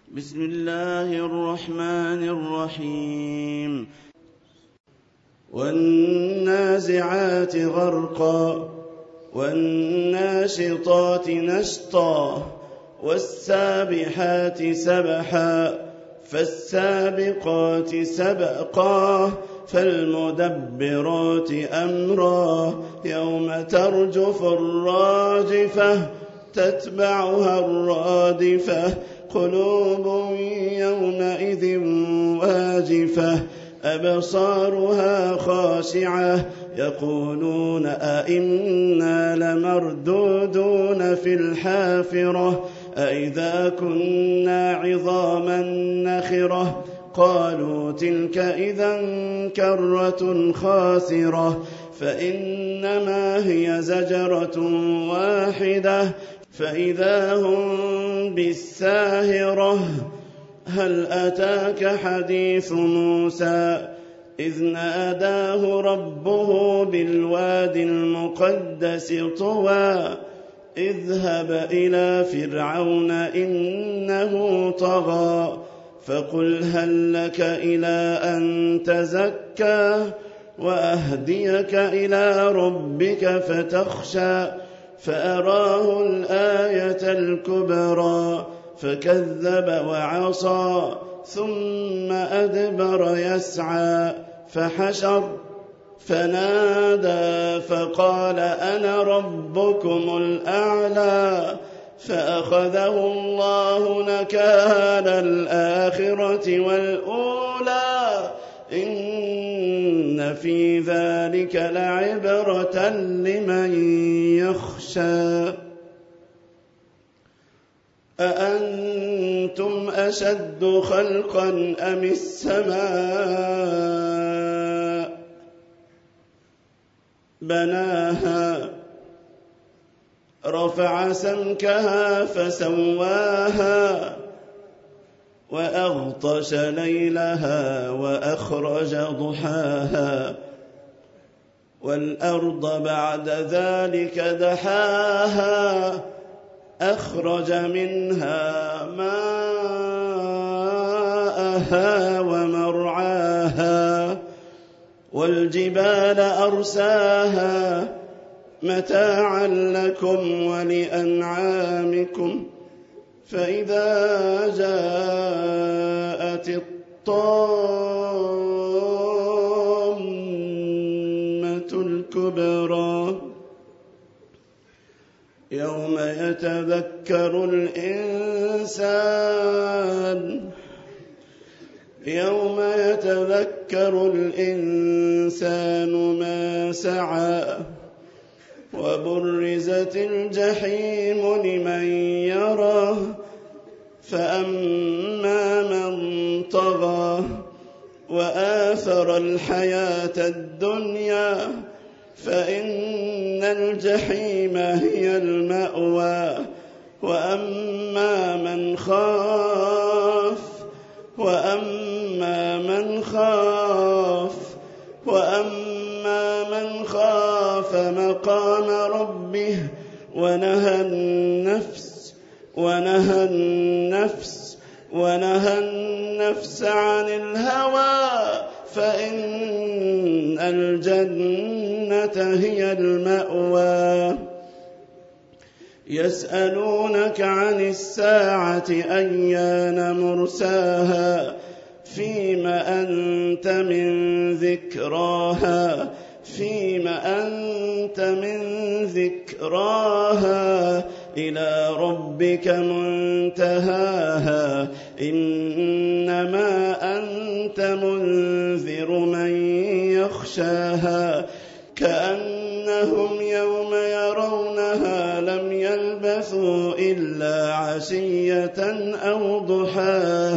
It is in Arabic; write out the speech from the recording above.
بسم الله الرحمن الرحيم والنازعات غرقا والناشطات نشطا والسابحات سبحا فالسابقات سبقا فالمدبرات أمرا يوم ترجف الراجفة تتبعها الرادفة قلوب يومئذ واجفة أبصارها خاشعة يقولون أئنا لمردودون في الحافرة أئذا كنا عظاما نخرة قالوا تلك إذا كرة خاسرة فإنما هي زجرة واحدة فإذا هم بالساهرة هل أتاك حديث موسى إذ ناداه ربه بالواد المقدس طوى اذهب إلى فرعون إنه طغى فقل هل لك إلى أن تزكى وأهديك إلى ربك فتخشى فأراه الآية الكبرى فكذب وعصى ثم أدبر يسعى فحشر فنادى فقال أنا ربكم الأعلى فأخذه الله نكال الآخرة والأولى إن في ذلك لعبرة لمن يخشى أأنتم أشد خلقا أم السماء بناها رفع سمكها فسواها وأغطش ليلها وأخرج ضحاها والأرض بعد ذلك دحاها أخرج منها ماءها ومرعاها والجبال أرساها متاعا لكم ولأنعامكم فإذا جاءت الطامة الكبرى يوم يتذكر الإنسان ما سعى وبرزت الجحيم لمن يراه فأما من طغى وآثر الحياة الدنيا فإن الجحيم هي المأوى وأما من خاف مقام ربه ونهى النفس عن الهوى فإن الجنة هي المأوى يسألونك عن الساعة أيان مرساها فيم أنت من ذكراها إلى ربك منتهاها إنما أنت منذر من يخشاها كأنهم يوم يرونها لم يلبثوا إلا عشية أو ضحاها